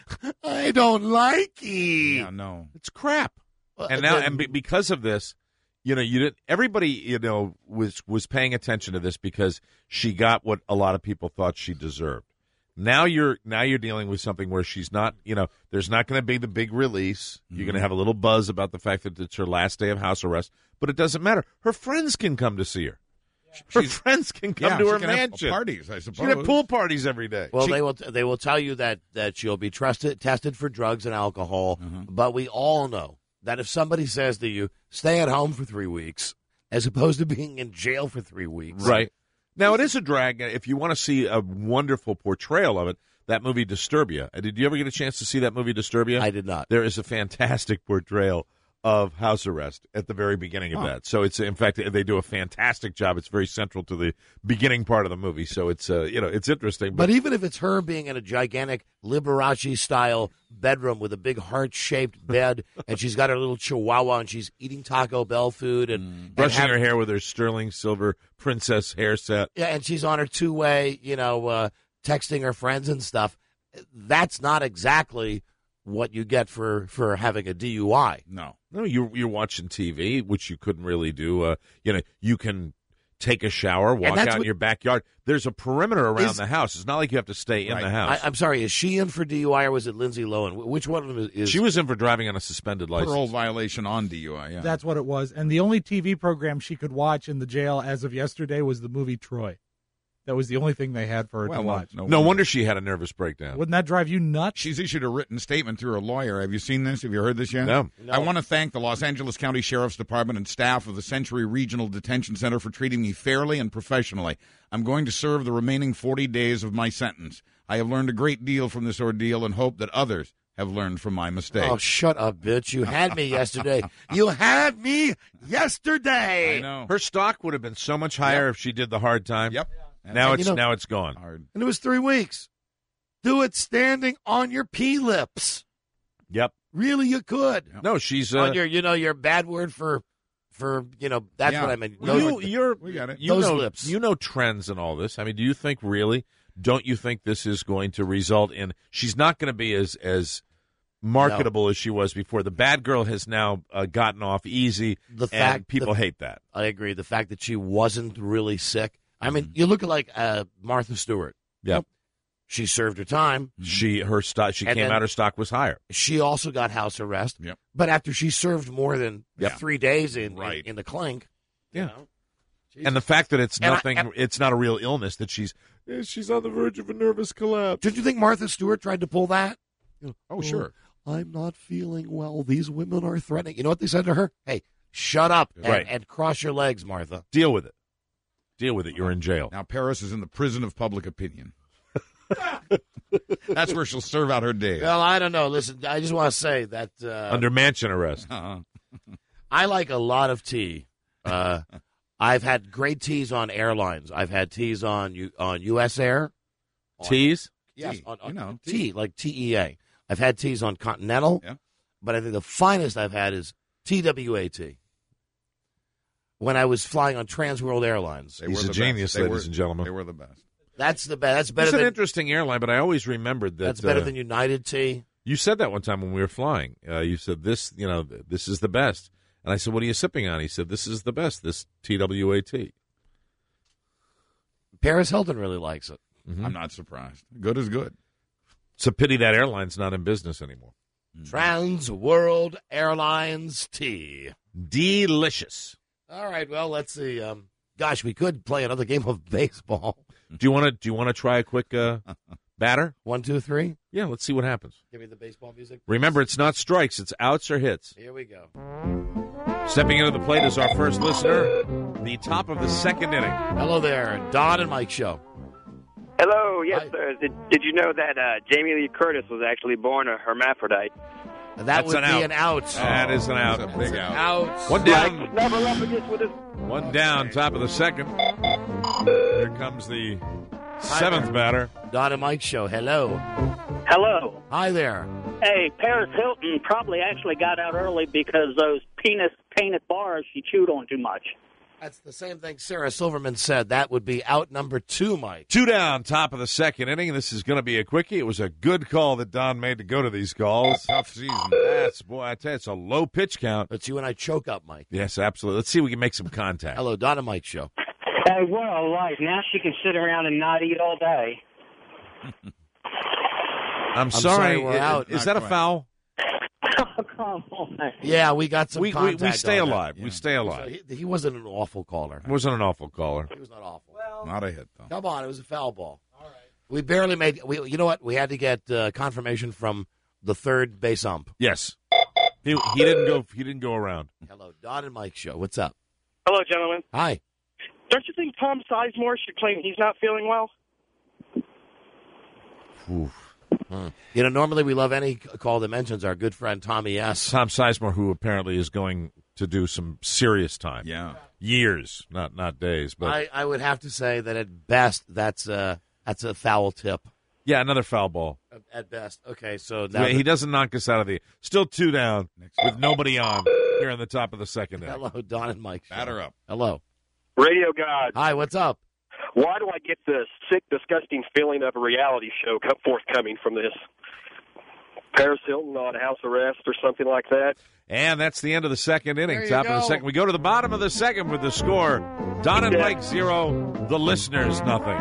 I don't like it. Yeah, no. It's crap. Uh, And now, then- and be, because of this, you know, you did. Everybody, you know, was was paying attention to this because she got what a lot of people thought she deserved. Now you're now you're dealing with something where she's not. You know, there's not going to be the big release. You're going to have a little buzz about the fact that it's her last day of house arrest, but it doesn't matter. Her friends can come to see her. Her She's- friends can come Yeah, to she her can have mansion. parties, I She can suppose. have pool parties every day. Well, She- they will they will tell you that, that she'll be trusted, tested for drugs and alcohol. But we all know that if somebody says to you, "Stay at home for three weeks," as opposed to being in jail for three weeks, Right. Now, it is a drag. If you want to see a wonderful portrayal of it, that movie Disturbia. Uh, Did you ever get a chance to see that movie Disturbia? I did not. There is a fantastic portrayal of house arrest at the very beginning of Huh. that. So it's, in fact, they do a fantastic job. It's very central to the beginning part of the movie. So it's, uh, you know, it's interesting. But even if it's her being in a gigantic Liberace style bedroom with a big heart shaped bed, and she's got her little chihuahua, and she's eating Taco Bell food, and, and brushing have- her hair with her sterling silver princess hair set. yeah, and she's on her two way, you know, uh, texting her friends and stuff. That's not exactly what you get for, for having a D U I. No. No, you're you're watching T V, which you couldn't really do. Uh, you know, you can take a shower, walk that's out in what- your backyard. There's a perimeter around Is- the house. It's not like you have to stay in Right. the house. I, I'm sorry, is she in for D U I or was it Lindsay Lohan? Wh- Which one of them is? is she was in for driving on a suspended license. Parole violation on D U I, yeah. That's what it was. And the only T V program she could watch in the jail as of yesterday was the movie Troy. That was the only thing they had for her well, to watch. no, No wonder she had a nervous breakdown. Wouldn't that drive you nuts? She's issued a written statement through her lawyer. Have you seen this? Have you heard this yet? No. No. I want to thank the Los Angeles County Sheriff's Department and staff of the Century Regional Detention Center for treating me fairly and professionally. I'm going to serve the remaining forty days of my sentence. I have learned a great deal from this ordeal and hope that others have learned from my mistakes. Oh, shut up, bitch. You had me yesterday. You had me yesterday. I know. Her stock would have been so much higher if she did the hard time. Yep. Now And, it's you know- now it's gone. Hard. And it was three weeks. Do it standing on your pee lips. Yep. Really, you could. No, she's uh, on your, you know, your bad word for, for you know, that's Yeah. what I meant. We Those- you, you're We got it. you Those know lips. you know trends and all this. I mean, do you think really? Don't you think this is going to result in? She's not going to be as as marketable as she was before. The bad girl has now uh, gotten off easy, The and fact- people the- hate that. I agree. The fact that she wasn't really sick. I mean, Mm-hmm. you look at like uh, Martha Stewart. Yep. She served her time. She her stock she And came then- out. Her stock was higher. She also got house arrest. Yep. But after she served more than Yep. three days in, Right. in in the clink, Yeah. you know, And the fact that it's And I- nothing, and- it's not a real illness. That she's eh, she's on the verge of a nervous collapse. did you think Martha Stewart tried to pull that? Oh, sure. I'm not feeling well. These women are threatening. You know what they said to her? Hey, shut up and, Right. and cross your legs, Martha. Deal with it. Deal with it. You're in jail. Now Paris is in the prison of public opinion. That's where she'll serve out her days. Well, I don't know. Listen, I just want to say that uh, Under mansion arrest. Uh-huh. I like a lot of tea. Uh, I've had great teas on airlines. I've had teas on U- on U S Air. On- Teas? Yes, Tea, on, on you know, tea, like T E A. I've had teas on Continental, Yeah. but I think the finest I've had is T W A T. When I was flying on Trans World Airlines, They He's were a the genius, best. They ladies were- and gentlemen. They were the best. that's the best. That's better It's an than interesting airline, but I always remembered that that's better uh, than United Tea. you said that one time when we were flying. Uh, you said this, you know, th- this is the best, and I said, "What are you sipping on?" He said, "This is the best. This T W A T." Paris Hilton really likes it. Mm-hmm. I'm not surprised. Good is good. It's a pity that airline's not in business anymore. Mm-hmm. Trans World Airlines tea. Delicious. All right, well, let's see. Um, gosh, we could play another game of baseball. Do you want to? Do you want to try a quick uh, batter? One, two, three. Yeah, let's see what happens. Give me the baseball music. Remember, it's not strikes; it's outs or hits. Here we go. Stepping into the plate is our first listener. The top of the second inning. Hello there, Don and Mike Show. Hello, yes, sir. Did, did you know that uh, Jamie Lee Curtis was actually born a hermaphrodite? That That's would an be out. an out. That is an out. That's a big out. Out. One down. Never up against with his. One down. Top of the second. Here comes the seventh there. batter. Don and Mike Show. Hello. Hello. Hi there. Hey, Paris Hilton probably actually got out early because those penis painted bars she chewed on too much. That's the same thing Sarah Silverman said. That would be out number two, Mike. Two down, top of the second inning. This is going to be a quickie. It was a good call that Don made to go to these calls. Tough season. That's, boy, I tell you, it's a low pitch count. Let's you and I choke up, Mike. Yes, absolutely. Let's see if we can make some contact. Hello, Don and Mike Show. Hey, what a life. Now she can sit around and not eat all day. I'm, sorry, sorry. we're Is, out. Is that a foul? Oh, come on. Yeah, we got some We, we, contact we stay on that. alive. We stay alive. So he, he wasn't an awful caller. Wasn't an awful caller. He was not awful. Not a hit, though. Come on, it was a foul ball. All right. We barely made. We, you know what? We had to get uh, confirmation from the third base ump. Yes. He, he didn't go. He didn't go around. Hello, Don and Mike Show. What's up? Hello, gentlemen. Hi. Don't you think Tom Sizemore should claim he's not feeling well? Oof. Hmm. You know, normally we love any call that mentions our good friend Tommy S. Tom Sizemore, who apparently is going to do some serious time. Yeah. Years, not not days. But I, I would have to say that at best that's a that's a foul tip. Yeah, another foul ball. At best. Okay, so now Yeah, he doesn't knock us out of the. Still two down with nobody on here in the top of the second inning. Hello, Don and Mike. Show. Batter up. Hello. Radio God. Hi, what's up? Why do I get the sick, disgusting feeling of a reality show co- forthcoming from this? Paris Hilton on house arrest or something like that? And that's the end of the second inning. There you Top of the go. second. We go to the bottom of the second with the score. Don and Yeah. Mike zero. The listeners nothing.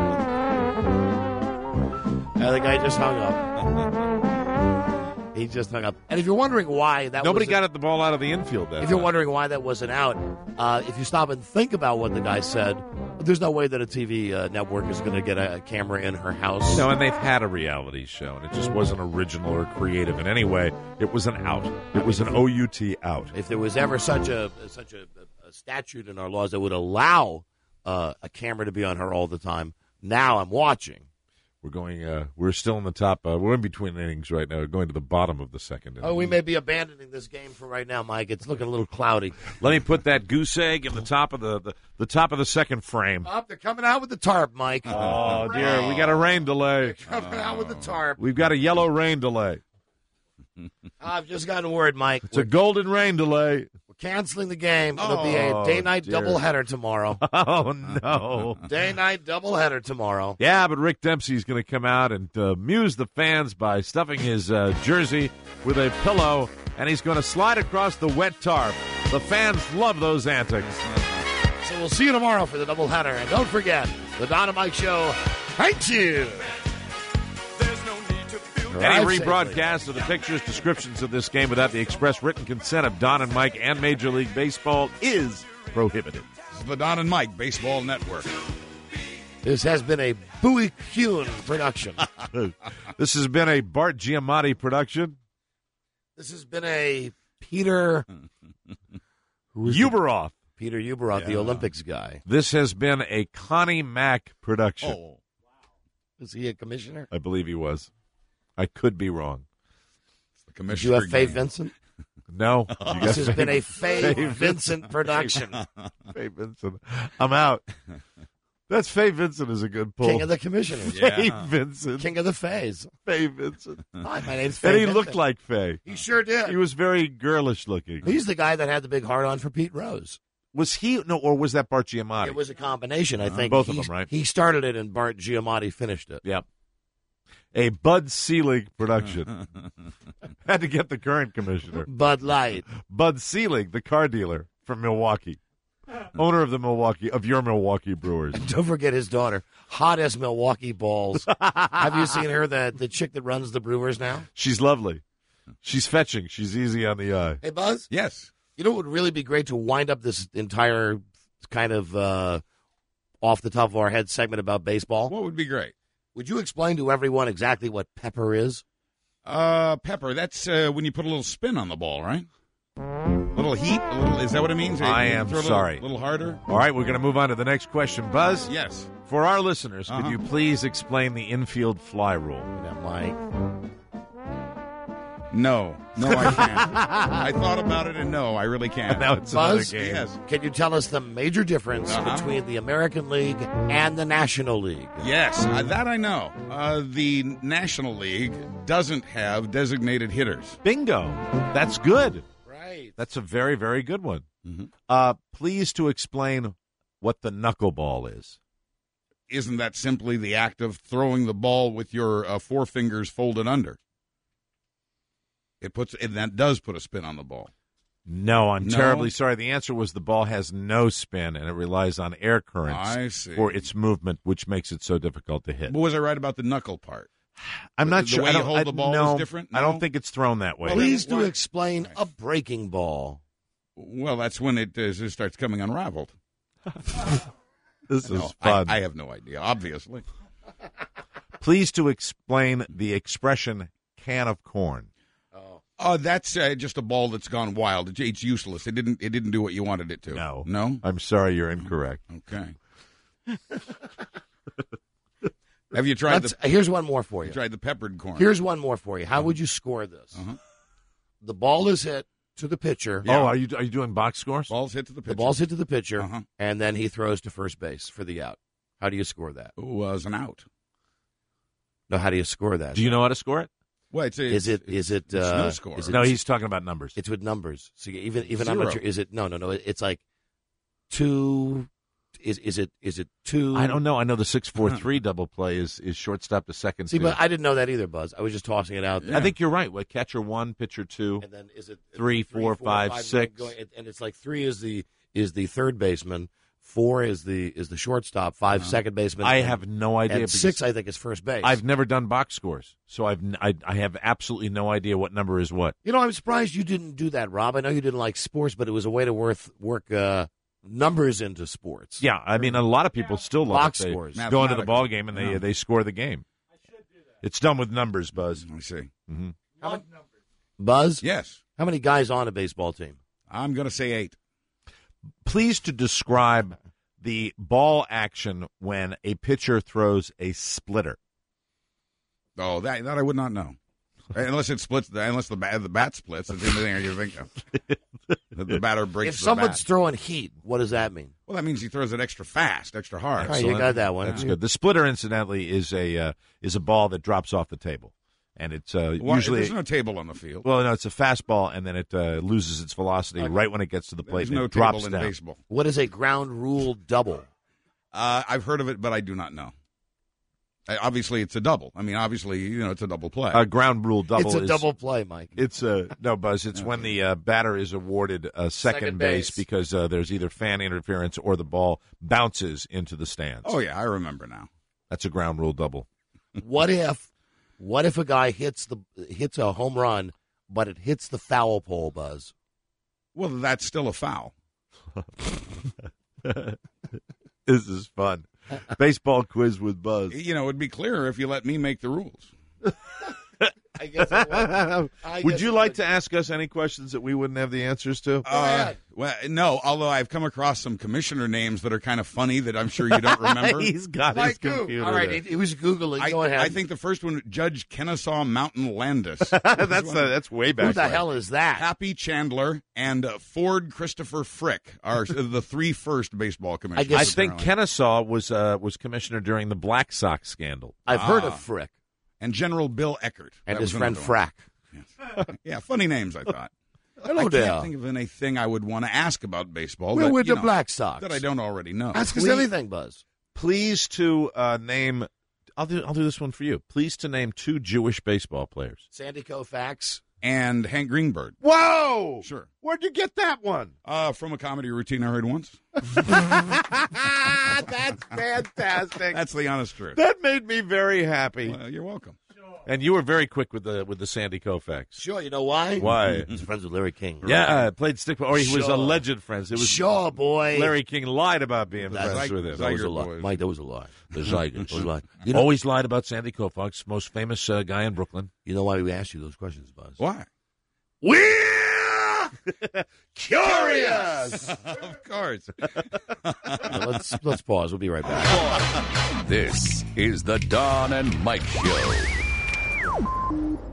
I think I just hung up. He just hung up. And if you're wondering why that Nobody was got it the ball out of the infield. That if you're time. wondering why that wasn't out, uh, if you stop and think about what the guy said, there's no way that a T V uh, network is going to get a camera in her house. No, and they've had a reality show, and it just wasn't original or creative in any way. It was an out. It was an O U T out. If there was ever such a such a, a statute in our laws that would allow uh, a camera to be on her all the time, now I'm watching. We're going. Uh, we're still in the top. Uh, we're in between innings right now. We're going to the bottom of the second inning. Oh, we may be abandoning this game for right now, Mike. It's looking a little cloudy. Let me put that goose egg in the top of the the, the top of the second frame. Up, they're coming out with the tarp, Mike. Oh dear, we got a rain delay. Coming out with the tarp. We've got a yellow rain delay. I've just gotten word, Mike. It's a golden rain delay. We're canceling the game. It'll be Oh, a day-night dear. doubleheader tomorrow. Oh no. Day-night doubleheader tomorrow. Yeah, but Rick Dempsey's going to come out and uh, amuse the fans by stuffing his uh, jersey with a pillow, and he's going to slide across the wet tarp. The fans love those antics. So we'll see you tomorrow for the doubleheader. And don't forget, the Don and Mike Show. Thank you. Any Drive rebroadcast of the pictures, descriptions of this game without the express written consent of Don and Mike and Major League Baseball is prohibited. This is the Don and Mike Baseball Network. This has been a Bowie Kuhn production. This has been a Bart Giamatti production. This has been a Peter who is the- Uberoth. Peter Uberoth, the Yeah. Olympics guy. This has been a Connie Mack production. Oh, Is he a commissioner? I believe he was. I could be wrong. it's the Did commissioner. you have Faye game. Vincent? No. Oh, This has been a Faye, Vincent production. Faye Vincent. I'm out. That's Faye Vincent is a good pull. King of the commissioners. Faye Yeah. Vincent. King of the Fays. Faye Vincent. Hi, my name's Faye And he Vincent. looked like Faye. He sure did. He was very girlish looking. He's the guy that had the big heart on for Pete Rose. Was he? No, or was that Bart Giamatti? It was a combination, I think. both of He's- them, right? He started it and Bart Giamatti finished it. Yep. A Bud Selig production. Had to get the current commissioner. Bud Light. Bud Selig, the car dealer from Milwaukee. owner of the Milwaukee of your Milwaukee Brewers. Don't forget his daughter, hot as Milwaukee balls. Have you seen her, the the chick that runs the Brewers now? She's lovely. She's fetching. She's easy on the eye. Hey, Buzz? Yes. You know what would really be great to wind up this entire kind of uh, off the top of our head segment about baseball? What would be great? Would you explain to everyone exactly what pepper is? Uh, pepper. That's uh, when you put a little spin on the ball, right? A little heat. A little. Is that what it means? I You am throw a little- sorry. A little harder. All right, we're going to move on to the next question. Buzz? Yes. For our listeners, Uh-huh. could you please explain the infield fly rule? Now, Mike. No, no, I can't. I thought about it, and no, I really can't. Now it's Buzz, another game. Yes. can you tell us the major difference Uh-huh. between the American League and the National League? Yes, uh, that I know. Uh, the National League doesn't have designated hitters. Bingo. That's good. Right. That's a very, very good one. Mhm. Uh, please to explain what the knuckleball is. Isn't that simply the act of throwing the ball with your uh, forefingers folded under? It puts and that does put a spin on the ball. No, I'm No? terribly sorry. The answer was the ball has no spin, and it relies on air currents I see. for its movement, which makes it so difficult to hit. But was I right about the knuckle part? I'm not the sure. way I you don't, hold I, the ball no, is different? I No? don't think it's thrown that way. Please Well, do why- explain a breaking ball. Well, that's when it, uh, it starts coming unraveled. This No, is fun. I, I have no idea, obviously. Please to explain the expression "can of corn." Oh, that's uh, just a ball that's gone wild. It's, it's useless. It didn't. It didn't do what you wanted it to. No, no. I'm sorry, you're incorrect. Okay. Have you tried Let's- the? here's one more for you. You tried the peppered corn. Here's one more for you. How would you score this? Uh-huh. The ball is hit to the pitcher. Oh, are you are you doing box scores? Balls hit to the pitcher. The ball's hit to the pitcher, Uh-huh. and then he throws to first base for the out. How do you score that? Was an out. No, how do you score that? Do you know how to score it? Well, it's, Is it? Is it? it's Uh, no score. Is it No, he's talking about numbers. It's with numbers. So you- even even Zero. amateur. Is it? No, no, no. it- It's like two. Is is it? Is it two? I don't know. I know the six four three double play is, is shortstop to second. See, two. but I didn't know that either, Buzz. I was just tossing it out there. I think you're right. What, catcher one, pitcher two, And then is it three, four, five, six. Going, and it's like three is the is the third baseman, four is the is the shortstop, five second baseman. I and- have no idea. And because six, I think, is first base. I've never done box scores, so I've n- I, I have absolutely no idea what number is what. You know, I'm surprised you didn't do that, Rob. I know you didn't like sports, but it was a way to worth, work uh, numbers into sports. Yeah, I mean, a lot of people still love Box it. They scores. go into the ball game and they Yeah. they score the game. It's done with numbers, Buzz. I see. Mm-hmm. How many, Buzz? Yes. How many guys on a baseball team? I'm going to say eight. Please to describe the ball action when a pitcher throws a splitter. Oh, that that I would not know. Unless it splits, unless the bat, the bat splits, that's the only thing I can think of. The, the batter breaks If the someone's bat. throwing heat, what does that mean? Well, that means he throws it extra fast, extra hard. All right, you got that one. That's good. The splitter, incidentally, is a uh, is a ball that drops off the table, and it's uh, Why- usually there's no table on the field. well, no, it's a fastball, and then it uh, loses its velocity right when it gets to the plate. There's and no it drops table in down. baseball. What is a ground rule double? Uh, I've heard of it, but I do not know. I, obviously, it's a double. I mean, obviously, you know, it's a double play. A ground rule double. It's a is, double play, Mike. It's a no, Buzz. It's when the uh, batter is awarded a second, Second base, base. because uh, there's either fan interference or the ball bounces into the stands. Oh yeah, I remember now. That's a ground rule double. What if, what if a guy hits the hits a home run, but it hits the foul pole, Buzz? Well, that's still a foul. This is fun. Baseball quiz with Buzz. You know, it'd be clearer if you let me make the rules. I guess. It would. I Would guess you it like to ask us any questions that we wouldn't have the answers to? Uh, well, no, although I've come across some commissioner names that are kind of funny that I'm sure you don't remember. He's got his Mike, computer. All right, there. he, he was googling. I, Go ahead. I think the first one, Judge Kennesaw Mountain Landis. that's uh, that's way back. Who the when. hell is that? Happy Chandler and uh, Ford Christopher Frick are the three first baseball commissioners. guess- I think apparently. Kennesaw was uh, was commissioner during the Black Sox scandal. I've heard Ah. of Frick and General Bill Eckert and That his was friend another one. Frack. Yeah, funny names. I thought. Hello I can't there. think of anything I would want to ask about baseball. We're that, with you the know, Black Sox. that I don't already know. Ask us Please- anything, Buzz. Please to uh, name. I'll do. I'll do this one for you. Please to name two Jewish baseball players. Sandy Koufax and Hank Greenberg. Whoa! Sure. Where'd you get that one? Uh, from a comedy routine I heard once. That's fantastic. That's the honest truth. That made me very happy. Well, you're welcome. And you were very quick with the with the Sandy Koufax. Sure, you know why? Why? He's friends with Larry King. Yeah, uh, played stick, or he was Sure. alleged friends. It was Sure, boy. Larry King lied about being That's friends with him. That was a lie. Mike, that was a lie. The Zygons. was a lie. You know, Always lied about Sandy Koufax, most famous uh, guy in Brooklyn. you know why we asked you those questions, Buzz? Why? We're curious. Of course. Now, let's let's pause. We'll be right back. This is the Don and Mike Show.